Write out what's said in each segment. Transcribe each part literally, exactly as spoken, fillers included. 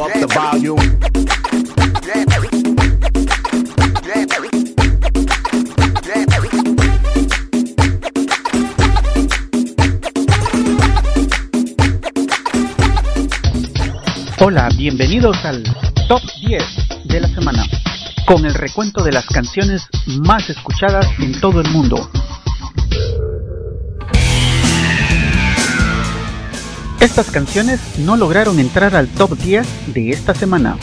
up the volume. Hola, bienvenidos al Top diez de la semana, con el recuento de las canciones más escuchadas en todo el mundo. Estas canciones no lograron entrar al Top diez de esta semana.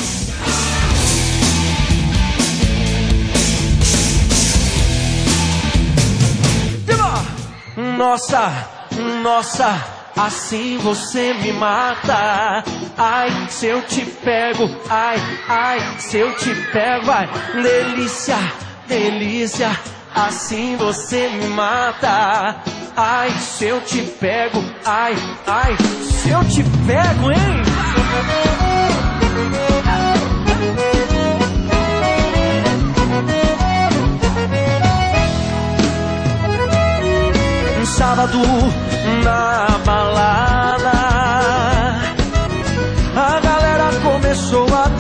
Nossa, nossa, assim você me mata. Ai, se eu te pego, ai, ai, se eu te pego, ai, delícia, delícia, assim você me mata. Ai, se eu te pego, ai, ai, se eu te pego, hein? Um sábado na balada, a galera começou a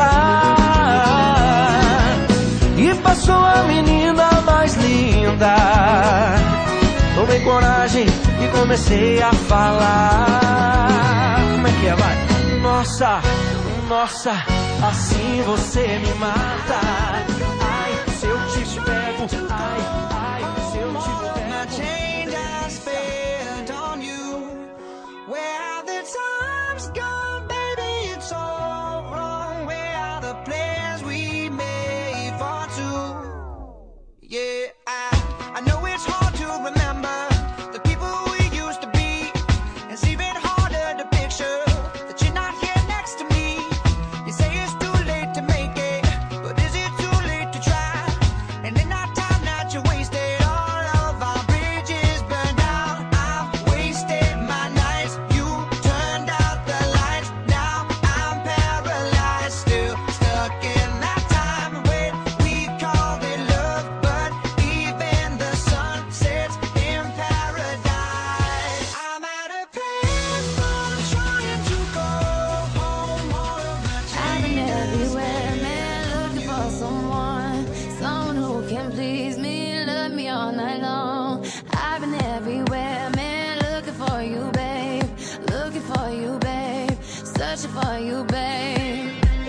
dançar e passou a menina mais linda. Tomei coragem e comecei a falar. Como é que é, vai? Nossa, nossa, assim você me mata. Ai, se eu te pego, ai, ai, se eu te pego. My chain has spent on you. Where are the times gone, baby? It's all wrong. Where are the plans we made for two? Yeah, I, I know it's hard to remember the people we used to be. It's even harder to picture that you're not here next to me. You say it's too late to make it, but is it too late to try? And in our time that you wasted, all of our bridges burned down. I've wasted my nights, you turned out the lights. Now I'm paralyzed, still stuck in that time when we called it love, but even the sun sets in paradise. I'm out of place, I'm trying to go home all of my I've been chains. everywhere, man, looking for someone, someone who can please me, love me all night long. I've been everywhere, man, looking for you, babe, looking for you, babe, searching for you, babe.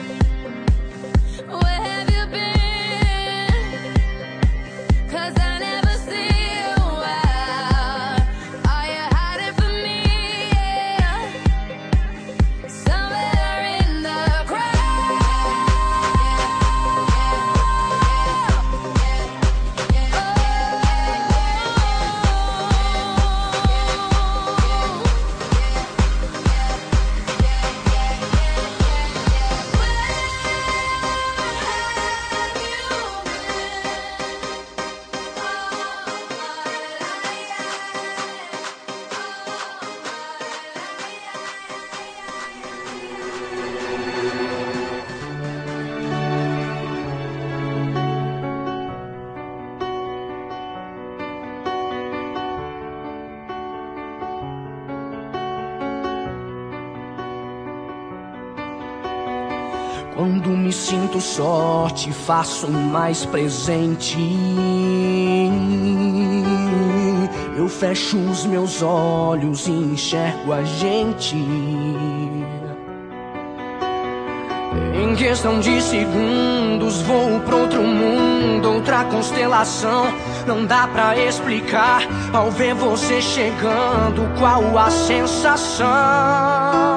Where have you been? 'Cause I never see you out. Are you hiding from me? Yeah. Somewhere in the crowd. Quando me sinto só, te faço mais presente. Eu fecho os meus olhos e enxergo a gente. Em questão de segundos vou pra outro mundo, outra constelação. Não dá pra explicar ao ver você chegando qual a sensação.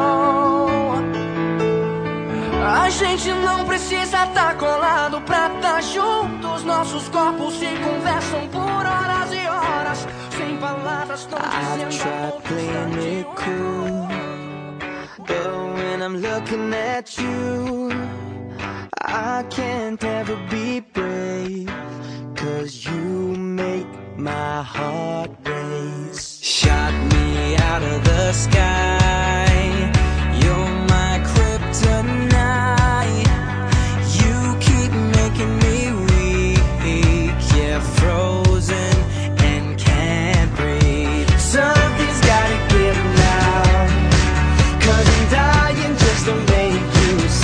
A gente não precisa tá colado pra tá juntos. Nossos corpos se conversam por horas e horas. Sem palavras tão I've dizendo tried playing it cool, but when I'm looking at you, I can't ever be brave, 'cause you make my heart race. Shot me out of the sky, you're my kryptonite. You keep making me weak, yeah, frozen and can't breathe. Something's gotta give now, 'cause I'm dying just to make you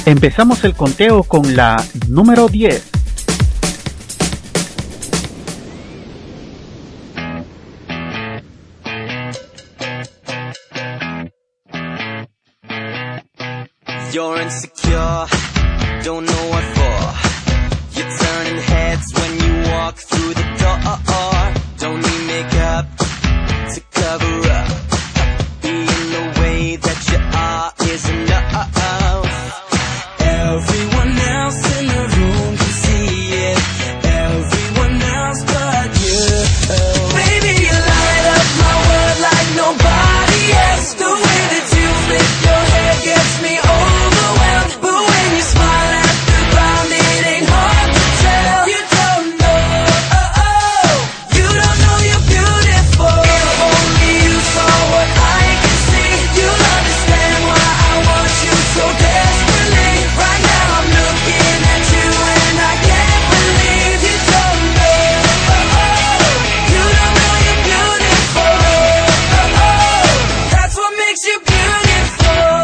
Empezamos el conteo con la número diez. You're insecure, don't know what for. You're turning heads when you walk through the door. Don't need makeup to cover up. Being the way that you are is enough. Everyone else in the room can see it. Everyone else but you. Baby, you light up my world like nobody else. The way that you flip your hair gets me overwhelmed. But when you smile at the ground, it ain't hard to tell. You don't know, oh, oh. You don't know you're beautiful. If only you saw what I can see, you'll understand why I want you so desperately. Right now I'm looking at you and I can't believe you don't know, oh, oh. You don't know you're beautiful, oh, oh. That's what makes you beautiful.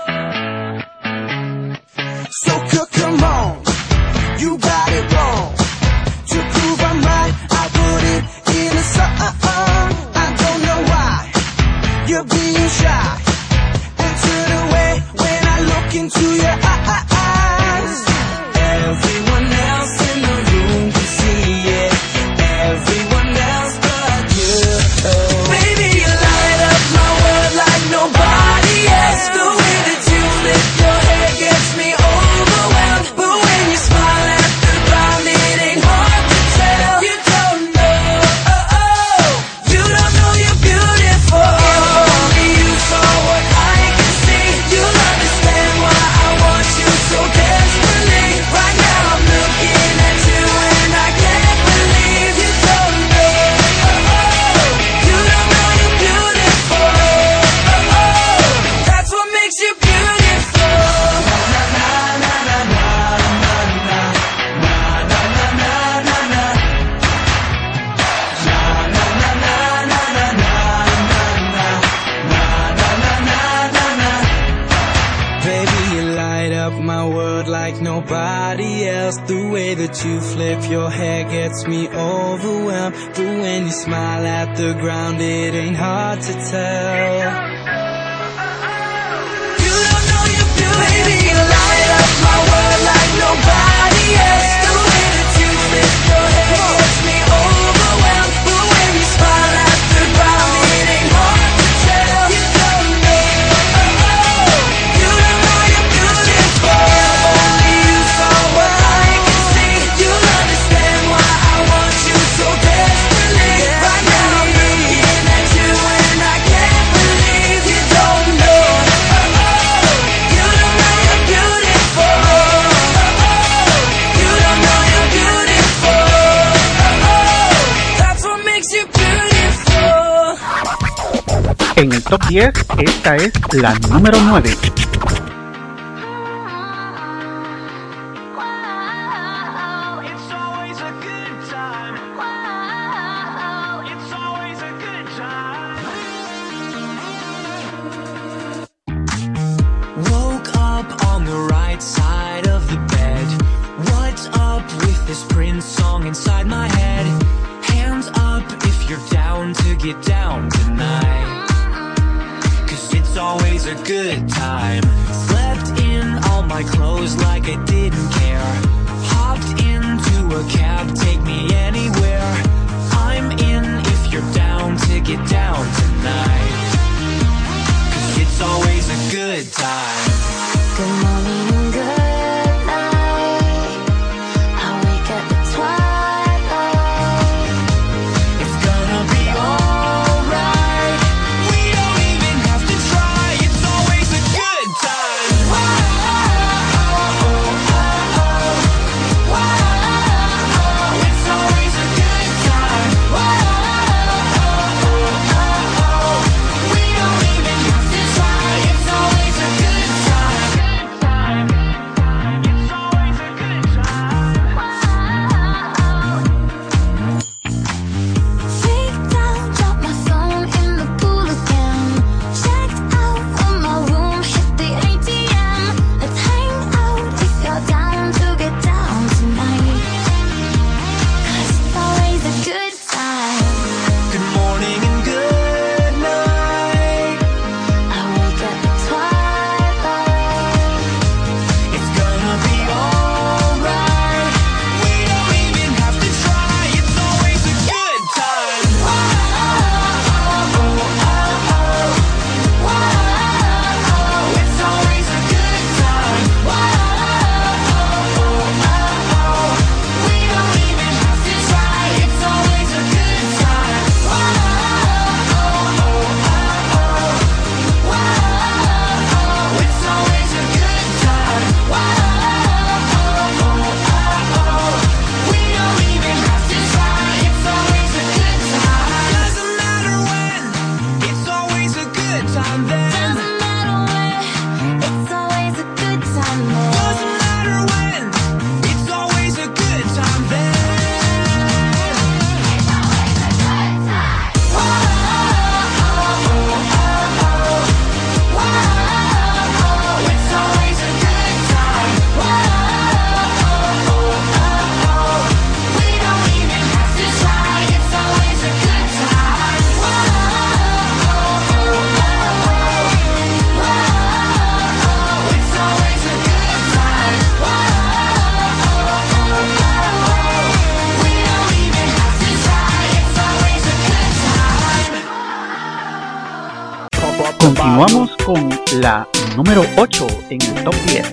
So c- come on, you got it wrong. To prove I'm right, I put it in a song. I don't know why you're being shy and turn away when I look into your eyes. Everyone else in the room can see it. Everyone else but you. Baby, you light up my world like nobody else. The way that you flip your hair gets me overwhelmed. But when you smile at the ground, it ain't hard to tell. You don't know, oh, oh. You don't know you're beautiful. If only you saw what I can see, you'll understand why I want you so desperately. Right now I'm looking at you and I can't believe you don't know, oh, oh. You don't know you're beautiful, oh, oh. That's what makes you beautiful. Na na na na na na na na na na na na na. Na na na na na na na na na na na. Baby, you light up my world like nobody else. The way that you flip your hair gets me overwhelmed. But when you smile at the ground, it ain't hard to tell. You don't know you're beautiful. Baby, you light up my world like nobody else. The way that you flip your hair gets me overwhelmed. But when you smile at the ground, it ain't hard to tell. You don't know, oh, oh. You don't know you're beautiful. If only you saw what I can see, you'll understand why I want you so desperately. Right now I'm looking at you and I can't believe you don't know, oh, oh. You don't know you're beautiful, oh, oh. You don't know you're beautiful, oh, oh. That's what makes you beautiful. En el top diez, esta es la número nueve. Wow, it's always a good time. Wow, it's always a good time. Woke up on the right side of the bed. What's up with this Prince song inside my head? Hands up if you're down to get down tonight. Cause it's always a good time. Slept in all my clothes like I didn't care. Hopped into a cab, take me anywhere. I'm in if you're down to get down tonight. Cause it's always a good time. Good morning and good night. I wake up at twilight. It's gonna be alright. We don't even have to try. It's always a good time. It's always a good time. We don't even have to try. It's always a good time. Continuamos con la número ocho en el top diez.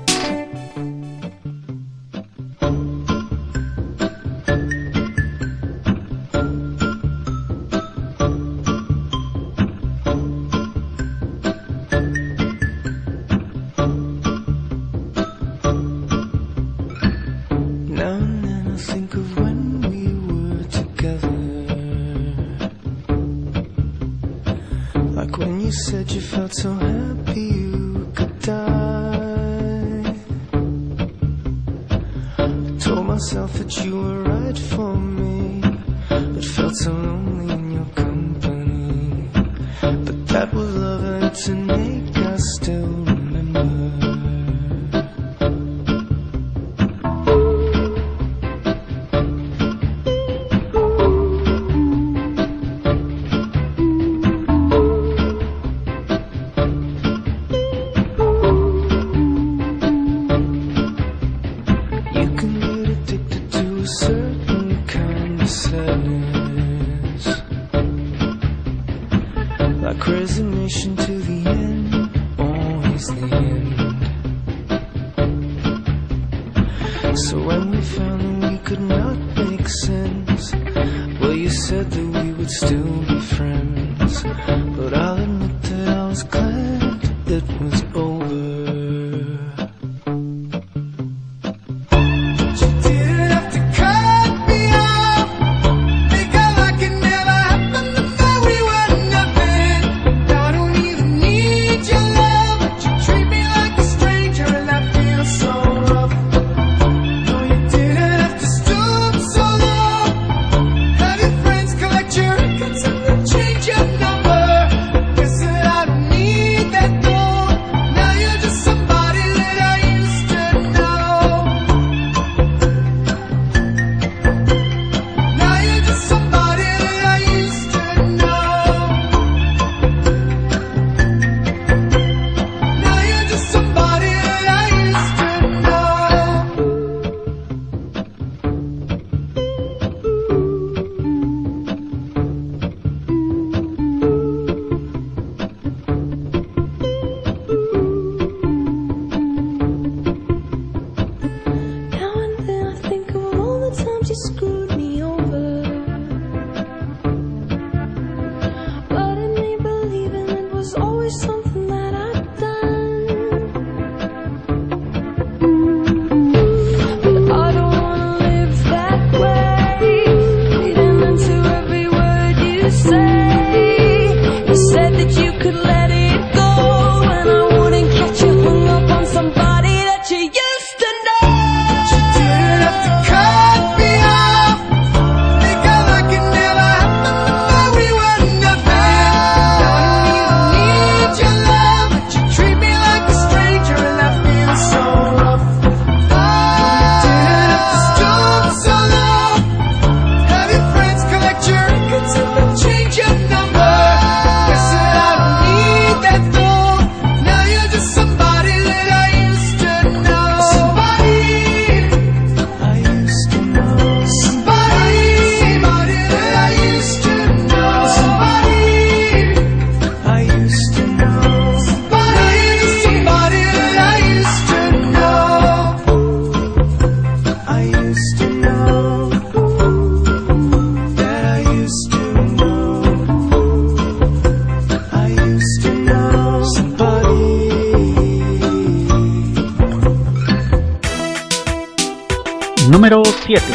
Número siete.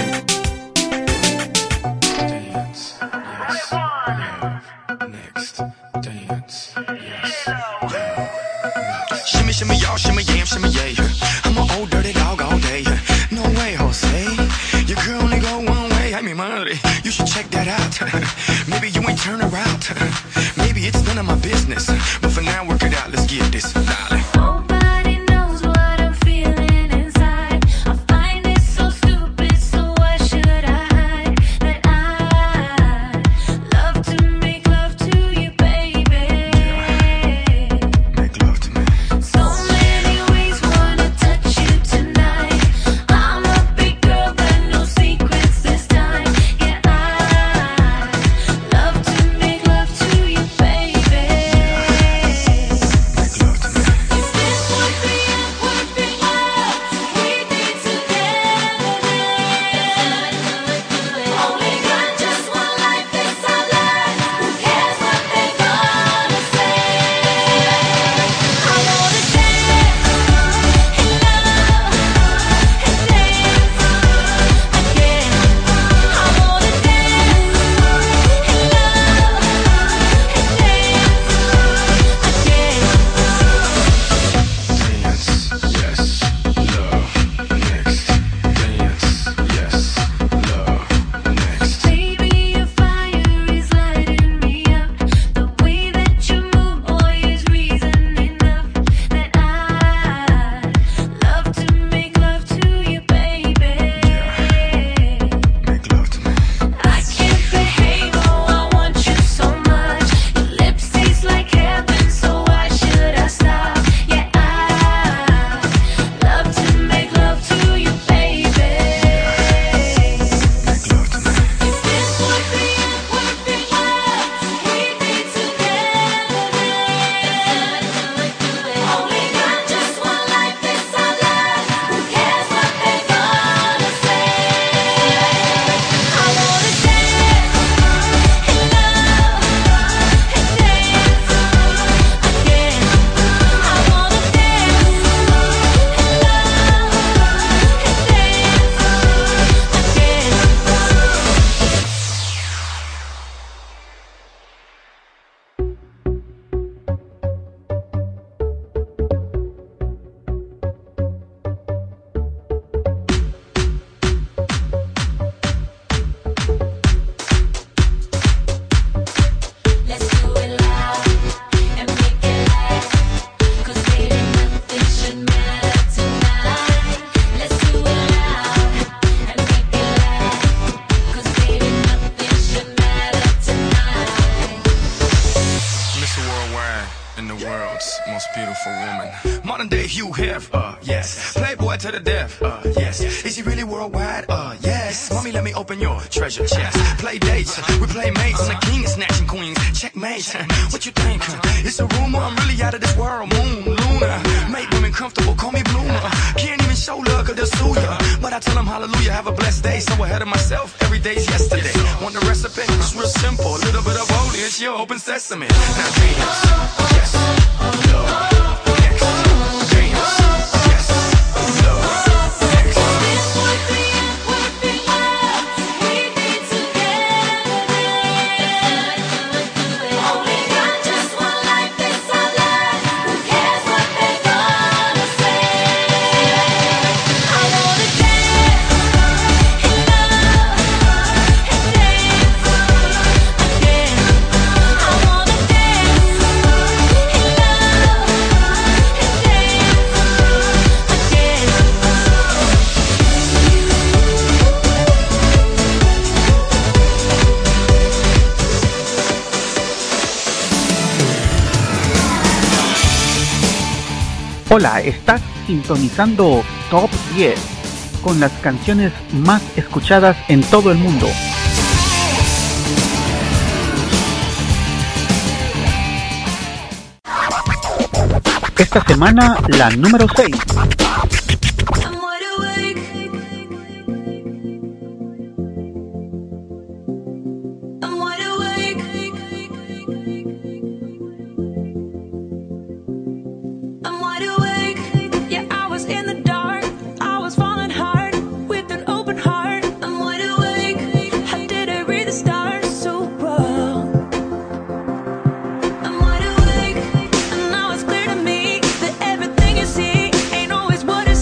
Shimmy, shimmy, y'all, shimmy, yam, shimmy, yeah. I'm an old dirty dog all day. No way, Jose. Your girl only go one way. I mean, madre, you should check that out. Maybe you ain't turn around. Maybe it's none of my business. But for now, work it out. Let's get this, darling. Baby beautiful woman. Modern day Hugh Hef, uh, yes. Playboy to the death, uh, yes. Is he really worldwide? Uh, yes. Mommy, let me open your treasure chest. Play dates, we play mates. I'm the king of snatching queens. Checkmate, what you think? It's a rumor, I'm really out of this world. Moon, Luna, make women comfortable, call me Bloomer. Can't even show love, cause they'll sue ya. But I tell them hallelujah, have a blessed day. So ahead of myself, every day's yesterday. Want the recipe? It's real simple. A little bit of old, it's your open sesame. Now dreams, yes, love. Hola, estás sintonizando Top diez con las canciones más escuchadas en todo el mundo. Esta semana, la número seis. What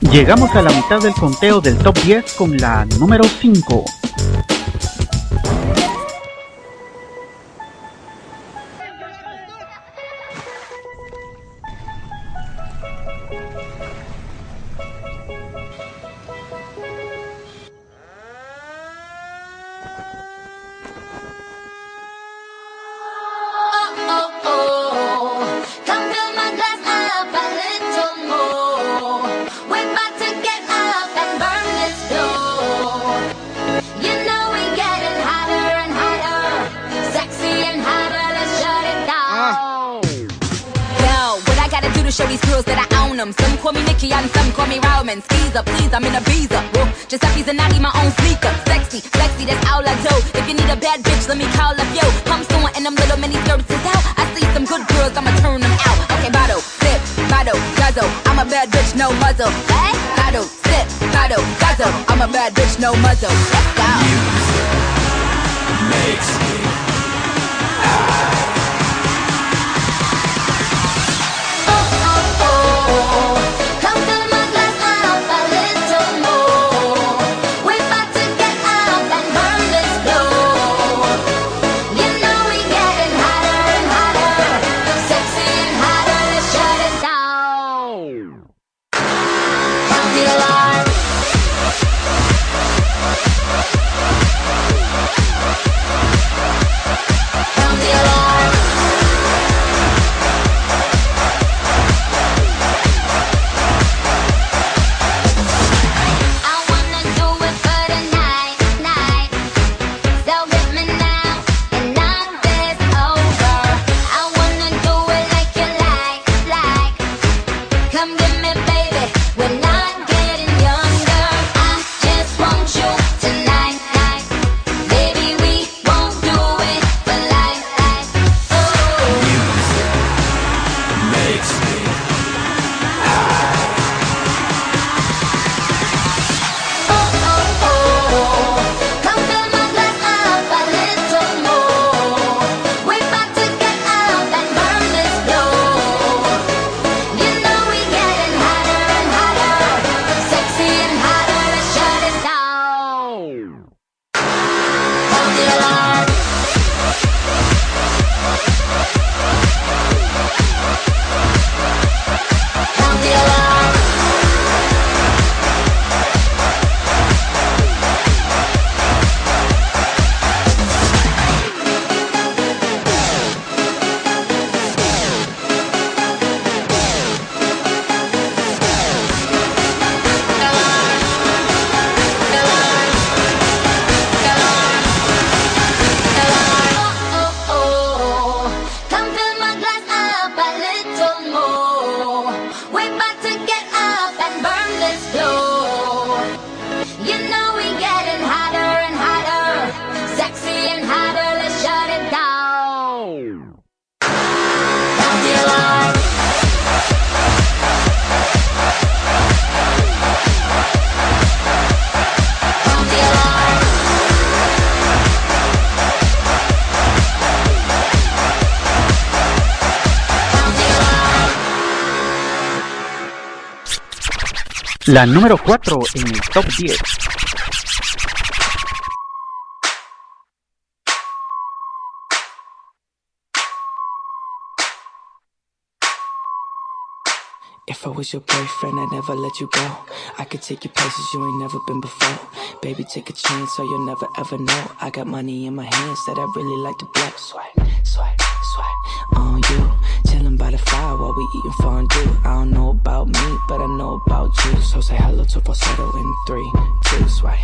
Llegamos a la mitad del conteo del top diez con la número cinco. Some call me Nicki and some call me Rowman. Skeezer, please, I'm in a visa. Whoa, Giuseppe's and Nagi, my own sneaker. Sexy, flexy, that's all I do. If you need a bad bitch, let me call up yo. I'm someone in them little mini skirts is out. I see some good girls, I'ma turn them out. Okay, bottle, sip, bottle, guzzle. I'm a bad bitch, no muzzle. Hey, bottle, sip, bottle, guzzle. I'm a bad bitch, no muzzle. Let's go. Makes me high. La número cuatro en el top diez. If I was your boyfriend, I'd never let you go. I could take you places you ain't never been before. Baby, take a chance so you'll never ever know. I got money in my hands that I really like to blow. Swipe, swipe, swipe on you. Chillin' by the fire while we eating fondue. I don't know about me, but I know about you. So say hello to falsetto in three, two, swipe.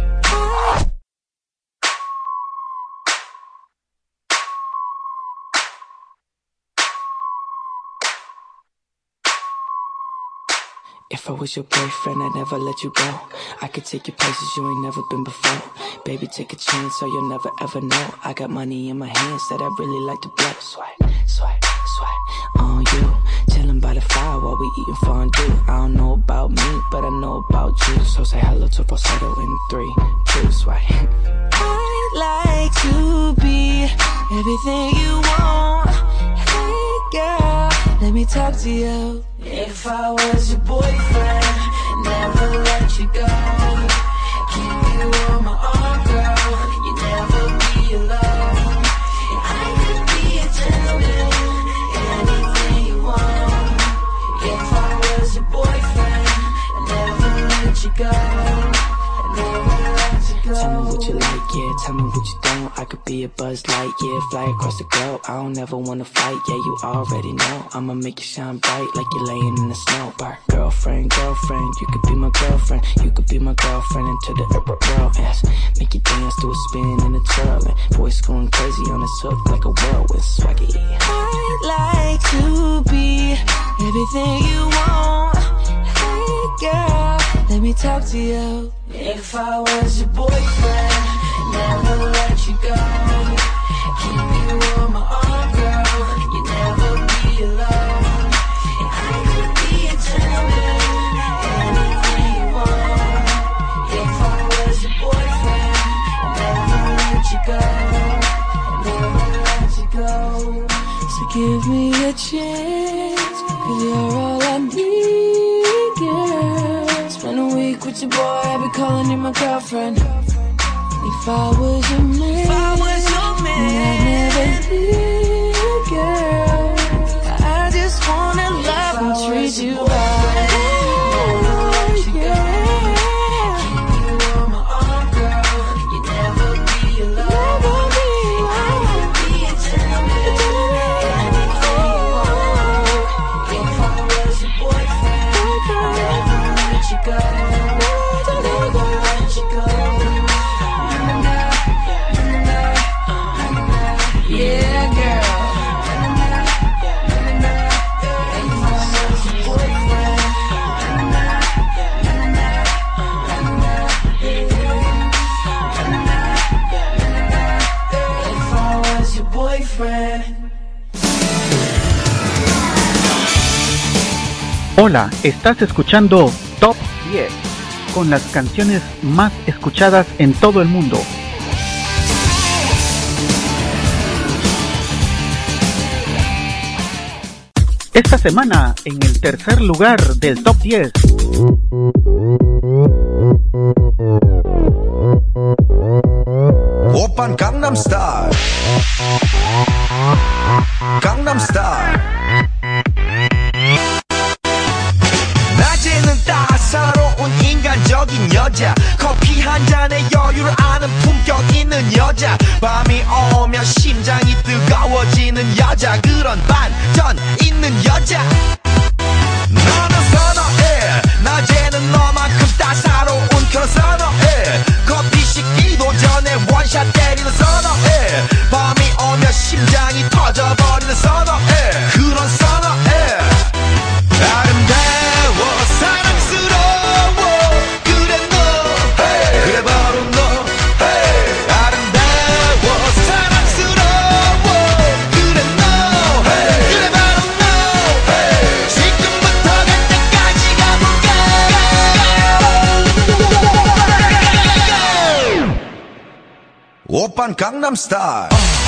If I was your boyfriend, I'd never let you go. I could take you places you ain't never been before. Baby, take a chance so you'll never ever know. I got money in my hands that I really like to blow. Swipe, swipe, swipe on you. Chillin' by the fire while we eating fondue. I don't know about me, but I know about you. So say hello to falsetto in three, two, swipe. I'd like to be everything you want. Hey girl, let me talk to you. If I was your boyfriend, and never let you go. Keep you on my arm, girl, you never be alone. And I could be a gentleman, anything you want. If I was your boyfriend, I'd never let you go, I'd never let you go. Tell me what you like, yeah, tell me what you don't. I could be a Buzz Lightyear, fly across the globe. I don't ever wanna fight, yeah, you already know. I'ma make you shine bright like you're laying in the snow. Bar. Girlfriend, girlfriend, you could be my girlfriend. You could be my girlfriend into the upper world. Yes, make you dance to a spin and a twirl. And voice going crazy on this hook like a whirlwind swaggy. I'd like to be everything you want. Hey girl, let me talk to you. If I was your boyfriend, never let you go. Keep you on my arm, girl, you never be alone. And I could be a gentleman, anything you want. If I was your boyfriend, never let you go, never let you go. So give me a chance, cause you're all I need, girl. Spend a week with your boy, I'll be calling you my girlfriend. If I was your man, if I was your man, I'd never leave you, girl. I just wanna love and treat you right. Oh, yeah. Keep you on my arm, girl, you never be alone. Never be alone. I could be a gentleman, anything you want. If I was your boyfriend, I'd never let you go, never let you go. Yeah, girl. If I was your boyfriend. Hola, estás escuchando Top diez con las canciones más escuchadas en todo el mundo. Esta semana, en el tercer lugar del Top diez. 오빤 강남 스타일 강남 스타일 낮에는 따사로운 인간적인 여자 커피 한 잔에 여유를 아는 품격 있는 여자 밤이 오면 심장이 뜨거워지는 여자 그런 반전 있는 여자 너는 선호해 낮에는 너만큼 따사로운 그런 선호해 커피 식기도 전에 원샷 때리는 선호해 밤이 오면 심장이 터져버리는 선호해 그런 선호해 아름다워 사랑스러워 그래 너 hey. 그래 바로 너 hey. 아름다워 사랑스러워 그래 너 hey. 그래 바로 너 hey. 지금부터 갈 때까지 가볼까 오빤 강남 스타일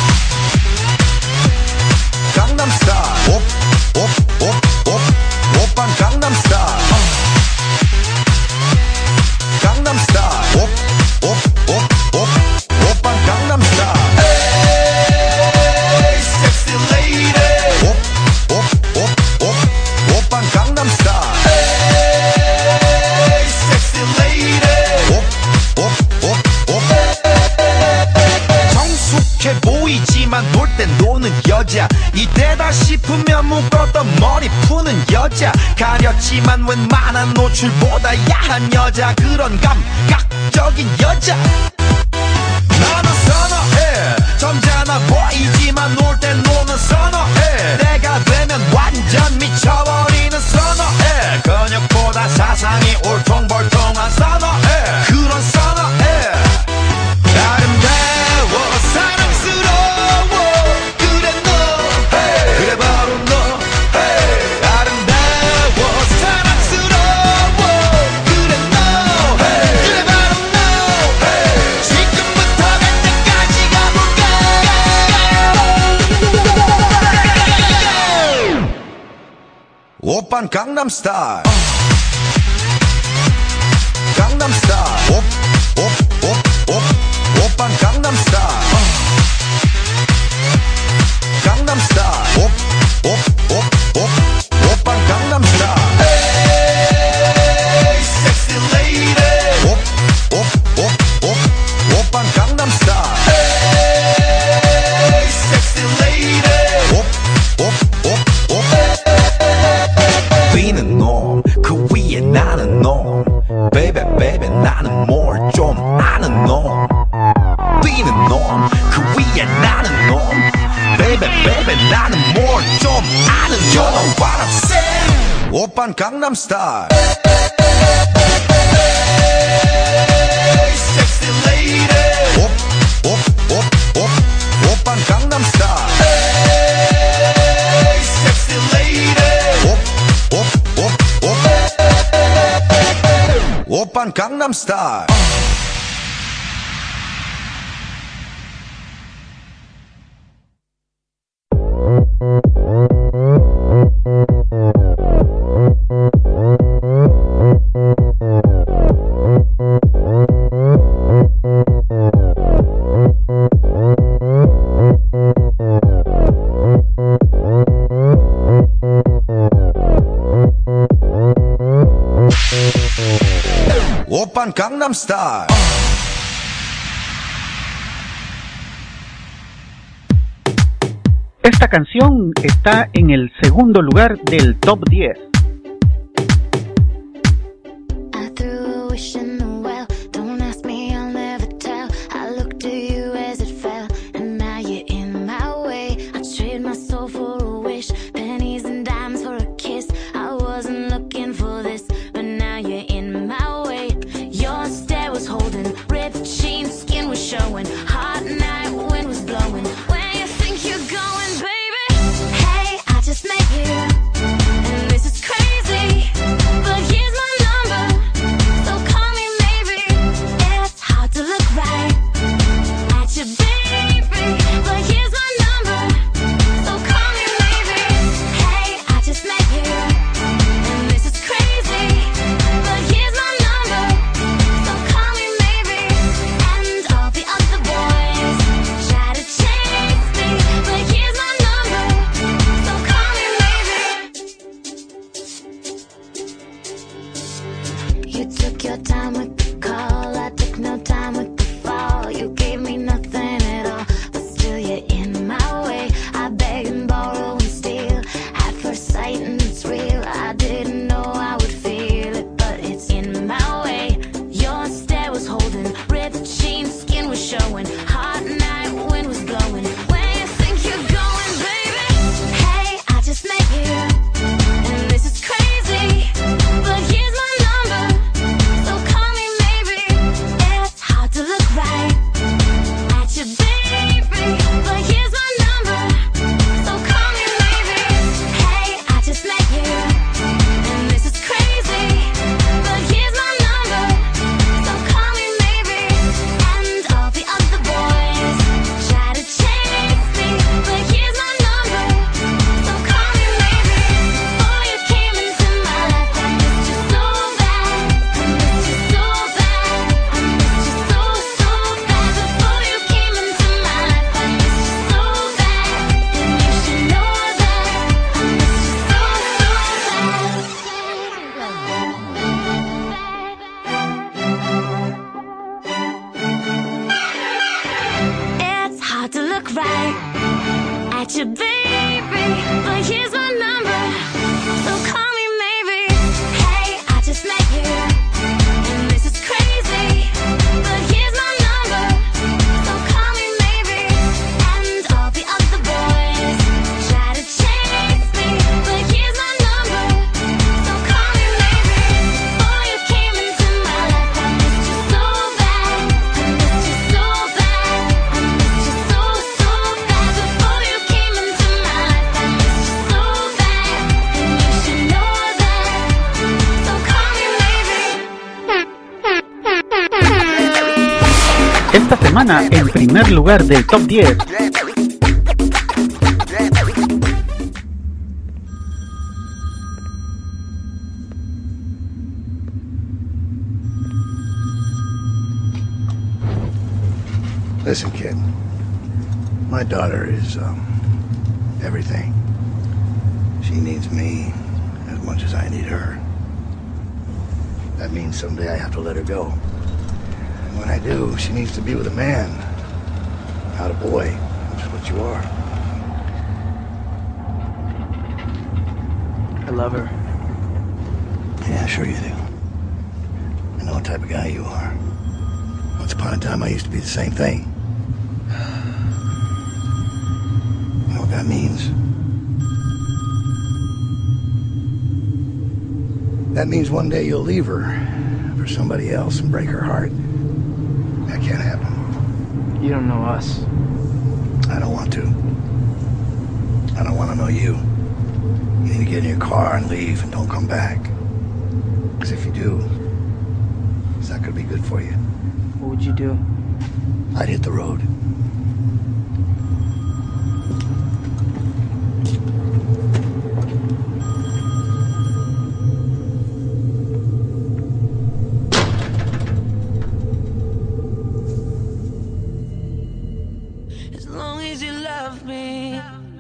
강남 스타일 옵옵옵옵 오빤 강남 스타일 강남 스타일 옵옵옵옵 오빤 강남 스타일 에이 섹시 레이디 옵옵옵옵 오빤 강남 스타일 에이 섹시 레이디 옵옵옵옵 정숙해 보이지만 놀 땐 노는 여자 이때다 싶으면 묶었던 머리 푸는 여자 가렸지만 웬만한 노출보다 야한 여자 그런 감각적인 여자 나는 선호해 점잖아 보이지만 놀 땐 노는 선호해 내가 되면 완전 미쳐버리는 선호해 근육보다 사상이 울퉁불퉁한 선호해 그런 선호해 아름다워 사랑스러워 그래 너 hey. 그래 바로 너 hey. 아름다워 사랑스러워 그래 너 hey. 그래 바로 너 hey. 지금부터 갈 때까지 가볼까 오빤 강남 스타일 Gangnam Style. Op, op, op, op, 오빤 Gangnam Style. Gangnam Style. Op, op, op, op, 오빤 Gangnam Style. Hey, sexy lady. Op, op, op, op, 오빤 Gangnam Style. Hey, sexy lady. Op, op, op, op. 뛰는 놈, 그 위에 나는 놈. Baby, baby, 나는 뭘 좀 아는 놈. 뛰는 놈, 그 위에 나는 놈. Baby, baby, 나는 뭘 좀 아는 놈. You know what I'm saying? 오빤 Gangnam Style. Hey, sexy lady. 옵, 옵, 옵, 옵, 오빤 Gangnam Style. Hey, sexy lady. 옵, 옵, 옵, 옵. 오빤 Gangnam Style. 오빤 Gangnam Style. Esta canción está en el segundo lugar del top diez. I threw a wish in the well. Don't ask me, I'll never tell. I looked at you as it fell, and now you're in my way. I trade my soul for a wish, pennies and dimes for a kiss. I wasn't looking for this, but now you're in my way. Your stare was holding, ripped jeans, skin was showing. Hot night, wind was blowing. Where you think you're going, baby? Hey, I just met you, and this is crazy. But here's my number, so call me maybe. It's hard to look right at you, baby. But here's my number, so call me maybe. Hey, I just met you, and this is crazy. But here's my number, so call me maybe. And all the other boys try to chase me, but here's my number, so call me maybe. You took your time with the call, I took no time with the fall. You gave me nothing at all, but still you're in my way. I beg and borrow and steal at first sight, and it's real. I didn't know I would feel it, but it's in my way. Your stare was holding, ripped jeans, skin was showing. Hot night, wind was blowing. Where you think you're going, baby? Hey, I just met you, and this is crazy. But here's my number, so call me maybe. It's hard to look right at you, baby. But here's my number, so call me maybe. Hey, I just met you, and this is crazy. But here's my number, so call me maybe. And all the other boys try to chase me, but here's my number, so call me maybe. Before you came into my life, I missed you so bad. I missed you so bad. I missed you so, so bad. Before you came into my life, I missed you so bad. And you should know that I missed you so, so bad. It's hard to look right at you, baby. But here's my number, so call me maybe. Hey, I just met you, and this is crazy. But here's my number, so call me maybe. And all the other boys try to chase me, but here's my number, so call me maybe. Before you came into my life, I missed you so bad. I missed you so bad. I missed you so, so bad. Before you came into my life, I missed you so bad. And you should know that, so call me maybe. Esta semana, en primer lugar del top diez, daughter is um, everything. She needs me as much as I need her. That means someday I have to let her go. And when I do, she needs to be with a man, not a boy, which is what you are. I love her. Yeah, sure you do. I know what type of guy you are. Once upon a time, I used to be the same thing. You know what that means? That means one day you'll leave her for somebody else and break her heart. That can't happen. You don't know us. I don't want to. I don't want to know you. You need to get in your car and leave and don't come back. Because if you do, it's not going to be good for you. What would you do? I'd hit the road. As long as you love me.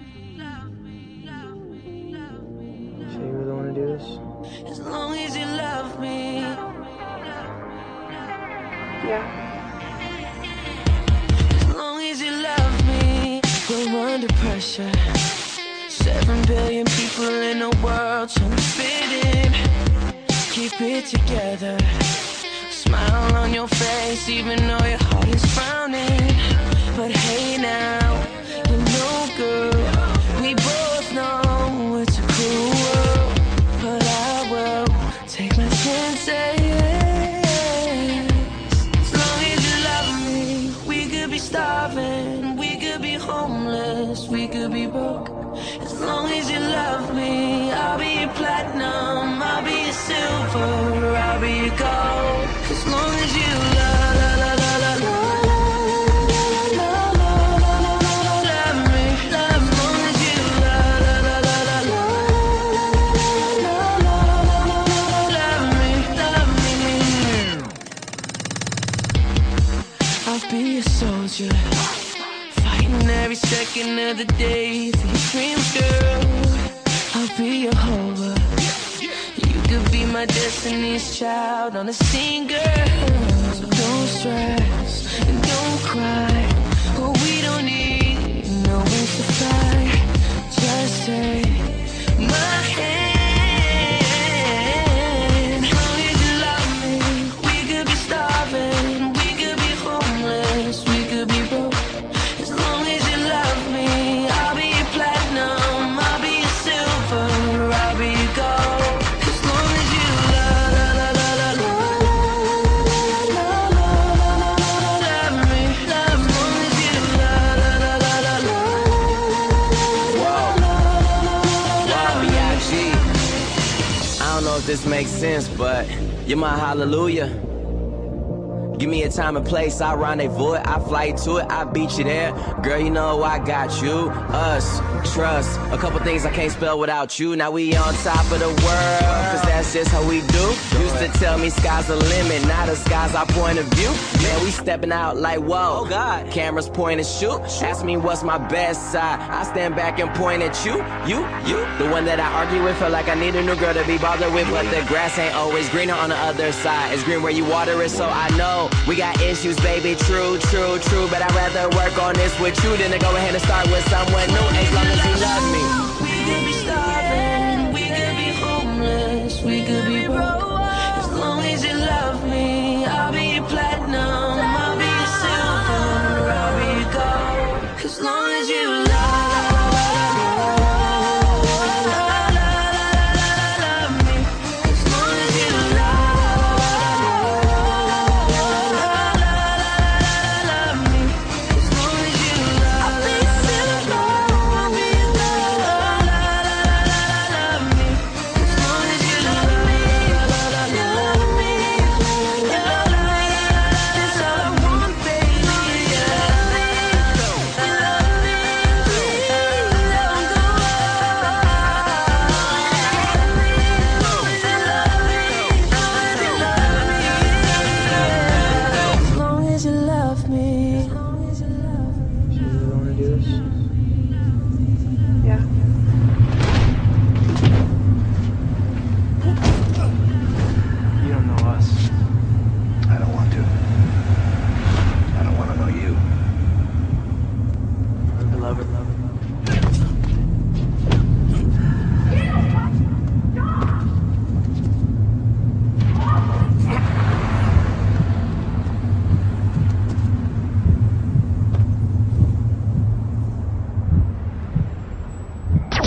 So you really want to do this? As long as you love me. Yeah. As long as you love me. We're under pressure. Seven billion people in the world trying to fit in. Keep it together. Smile on your face even though your heart is frowning. But hey now, you know girl, we both know it's a cruel world. But I will take my chances. As long as you love me, we could be starving, we could be homeless, we could be broke. As long as you love me, I'll be your platinum, I'll be your silver, I'll be your gold. As long as you love, la la la la la. I'll be a soldier, fighting every second of the day for your dreams, girl. I'll be your hover. You could be my destiny's child on a scene, girl. So don't stress and don't cry. Oh, we don't need no wings to fly. Just take my hand. As long as you love me, we could be starving. We could be broke. As long as you love me, I'll be your platinum, I'll be your silver, I'll be your gold. As long as you love, la la la la la love me, love me. As long as you love, la la la la la. Whoa, wow, B I G. I don't know if this makes sense, but you're my hallelujah. Give me a time and place, I rendezvous it, I fly to it, I beat you there. Girl, you know I got you, us, trust. A couple things I can't spell without you. Now we on top of the world, cause that's just how we do. Used to tell me sky's the limit, now the sky's our point of view. Man, we stepping out like whoa, oh God. Cameras point and shoot. Ask me what's my best side, I stand back and point at you, you, you. The one that I argue with, feel like I need a new girl to be bothered with. But the grass ain't always greener on the other side. It's green where you water it, so I know we got issues, baby, true, true, true. But I'd rather work on this with you than to go ahead and start with someone new. As long as you love me. We could be starving, we could be homeless, we could be broke. As long as you love me, I'll be your platinum, I'll be your silver, I'll be your gold. As long as you love.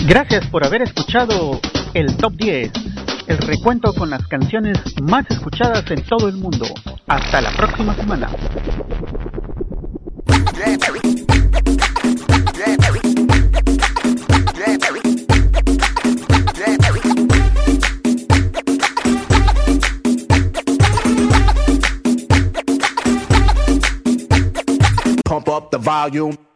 Gracias por haber escuchado el Top diez, el recuento con las canciones más escuchadas en todo el mundo. Hasta la próxima semana. Pump up the volume.